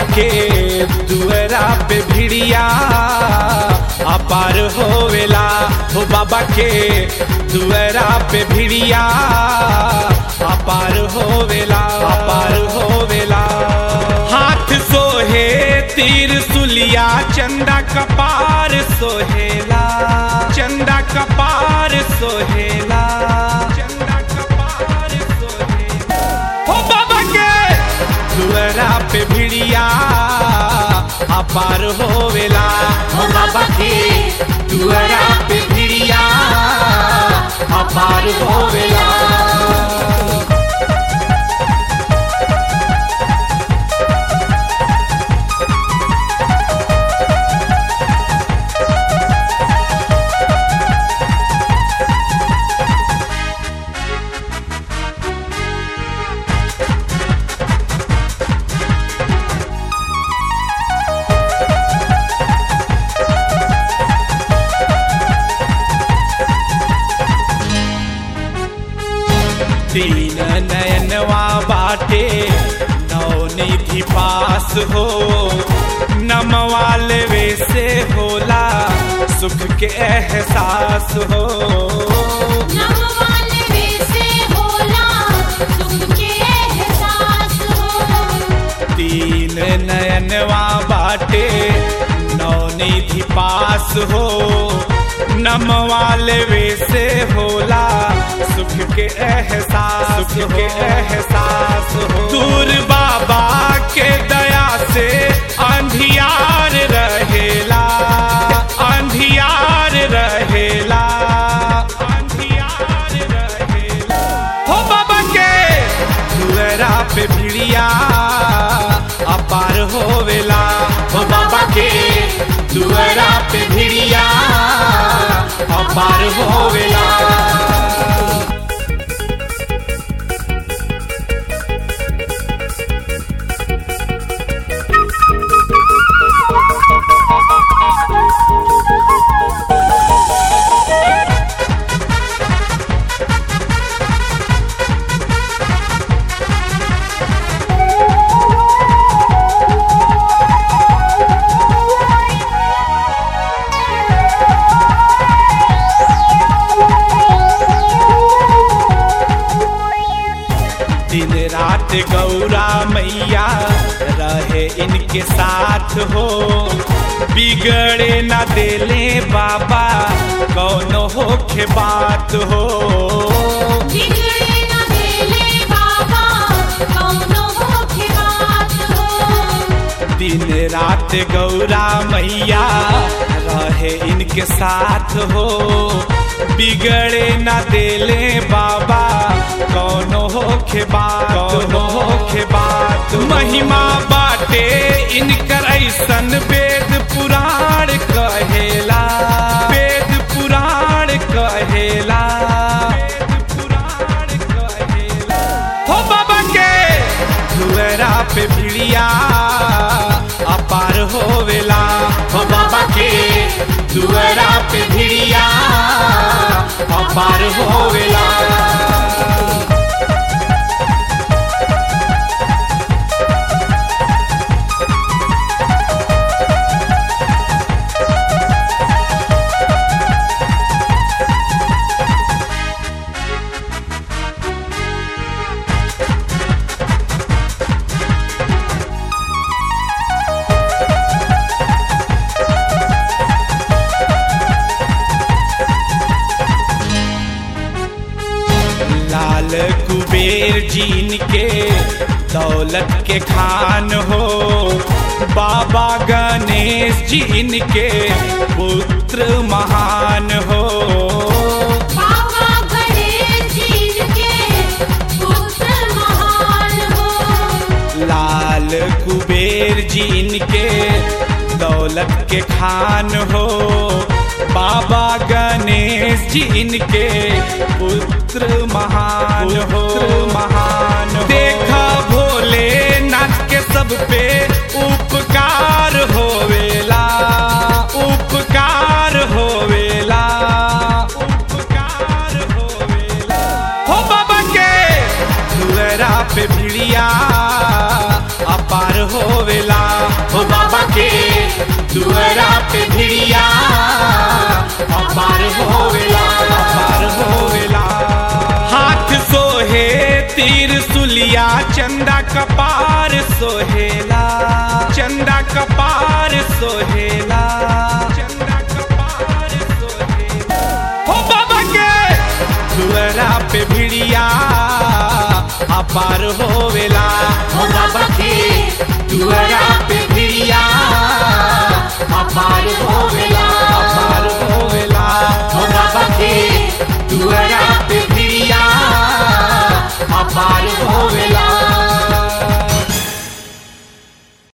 के दुअरा पे भिड़िया अपार होवेला। हो बाबा के दुअरा पे भिड़िया अपार होवेला, अपार होवेला। हाथ सोहे तीर सुलिया चंदा कपार सोहेला, चंदा कपार सोहेला, चंदा कपार सोहेला। हो बाबा के दुअरा पे भिड़िया अपार होवेला। हो बाबा के दुअरा पे भिड़िया अपार होवेला। दीन नयनवा बाटे नवनिधि पास हो। नमवाले वैसे होला सुख के एहसास हो। नमवाले वैसे होला सुख के एहसास हो। दीन नयनवा बाटे नवनिधि पास हो। नमवाले वैसे होला सुख के एहसास, सुख के एहसास हो। दूर बाबा के दया से अंधियार रहेला, अंधियार रहेला, अंधियार रहेला। हो बाबा के दुअरा पे भिड़िया अपार होवेला। हो बाबा के दुअरा पे भिड़िया अपार होवेला। दिन रात गौरा मैया रहे इनके साथ हो। बिगड़े न देले बाबा कौनो होखे बात हो। बिगड़े न देले बाबा कौनो होखे बात हो। दिन रात गौरा मैया रहे इनके साथ हो। बिगड़े न देले बाबा कौनो होखे बात, कौनो होखे बात। महिमा बाटे इनकर ऐसन वेद पुराण कहेला, वेद पुराण कहेला, वेद पुराण कहेला। हो बाबा के दुअरा पे भिड़िया अपार होवेला। हो बाबा के दुअरा पे भिड़िया अपार होवेला। लाल कुबेर जीन के दौलत के खान हो। बाबा गणेश जीन के पुत्र महान हो। बाबा गणेश जी के पुत्र महान हो। लाल कुबेर जीन के दौलत के खान हो। बाबा गणेश जी इनके पुत्र महान हो, महान हो। देखा भोलेनाथ के सब पे उपकार होवेला, उपकार होवेला, उपकार होवेला। हो बाबा के दुअरा पे भिड़िया अपार होवेला हो बाबा के दुआरा पे भिड़िया अपार होवेला अपार होवेला। हाथ सोहे तीर सुलिया चंदा कपार सोहेला चंदा कपार सोहेला चंदा कपार सोहेला हो बाबा के दुआरा पे भिड़िया अपार होवेला हो बाबा के दुआरा पे